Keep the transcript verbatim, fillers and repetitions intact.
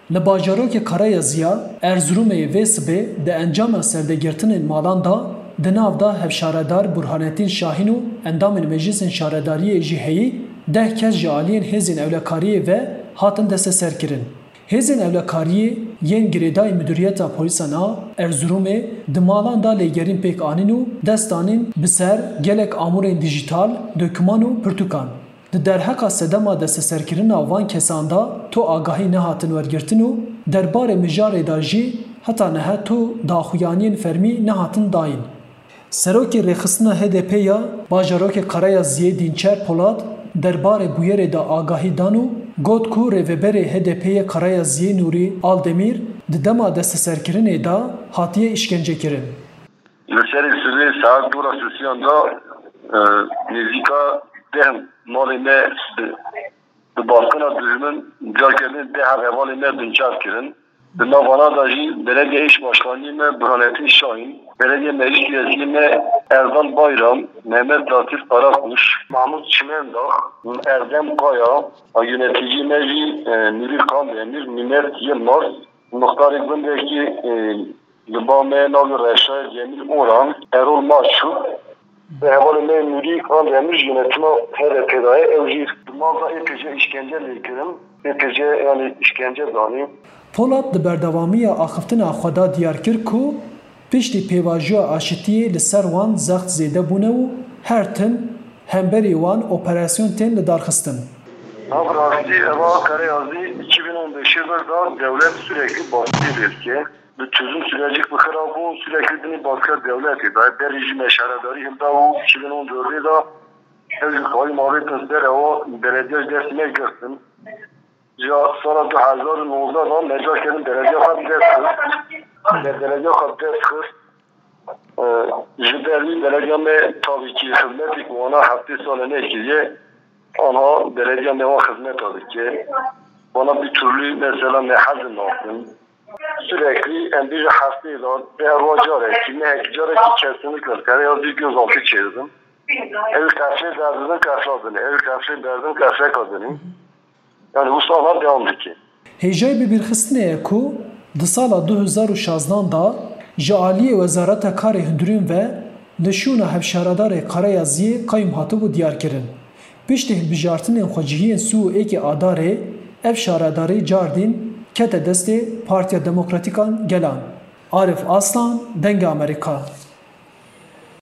Li bajarokê Karayaziya, Erzurumê vê sibê di encama serdegirtinên malan da di nav da hevşaredar Burhanettin Şahin û endamên Meclisên Şaredariyê jî heyî deh kes ji aliyên hêzên ewlekariyê ve hatin desteserkirin. Hêzên ewlekariyê yên girêdayê Müdüriyeta Polîsan a Erzurumê di malan da lêgerîn pêk anîn û dest danîn bi ser gelek amûrên dijîtal, dokûman û pirtûkan. Di derheka sedema desteserkirina van kesan da to agahî nehatin wergirtin û derbarê mijarê da jî heta nehe to daxuyaniyên fermî nehatin dayîn. Serokê rêxistina H D P ya bajarokê Karayaziyê Dînçer Polat derbarê bûyerê da agahî dan û got ku rêveberê H D P'yê Karayaziyê Nûrî Aldemîr di dema desteserkirinê da hatiye işkencekirin. Li serê sibê saet dûra sesiyan da nêzîka deh malê me di baskına dijmin carkerên deh hevalê me binçar kirin. Di navana da jî Belediye İş Başkanî me Burhanettin Şahin, Belediye Meclis Üyesî me Erdal Bayram, Mehmet Latif Karakuş, Mahmut Çimendağ, Erdem Kaya, yönetici me jî Nuri Kandemir, Mehmet Yılmaz, Muhtar-ı Gündeki li me navê Reşa Cemil Orhan, Erol Maşuk ve hevalê me Nuri Kandemir yönetima H D P'da ev jî malda epeyce işkence lêkirin, epeyce yani işkence danî. Polat di berdewamiya axiftina xwe da diyar kir ku piştî pêvajiya aşitiyê li ser wan zext zêde bûne û her tim hemberî wan operasyon tên li darxistin. Avrastî eva Karayazî iki bin on beş yılında devlet sürekli baskı verdi. Bir çözüm süreci bıkıra bu sürekli dini baskı devleti da deriji meşaredarı hilda o iki bin on dörtte da evcil kayyum mağbetin ser eva belediye dersine girsin. Ya sonra da hazır nozda da mecakenin belediye kadar kız. Belediye kadar kız. Jiberli belediye me tabii ki hizmetlik ona hafta sonu ne ki ona belediye me o hizmet tabii ki bana bir türlü mesela ne hazır olsun. Sürekli en bir hastaydı. Değer vacara ki ne hekcara ki kesinlikle karaya bir gözaltı çevirdim. Ev kahve derdinin kahve ev kahve derdinin kahve kadını. Yani bu sağlar devamlı ki. Hêjayê bibîrxistinê ku di sala du hezar û şazdan da ji aliyê Wezareta Karê Hundirîn ve li şûna hevşaredarê Karayaziyê qayyum hatibû diyarkirin. Piştî hilbijartinên xwecihiyên Sû û êkê Adarê ev şaredarî cardîn kete destê Partiya Demokratîk an Gelan. Arif Aslan, Dengê Amerîka.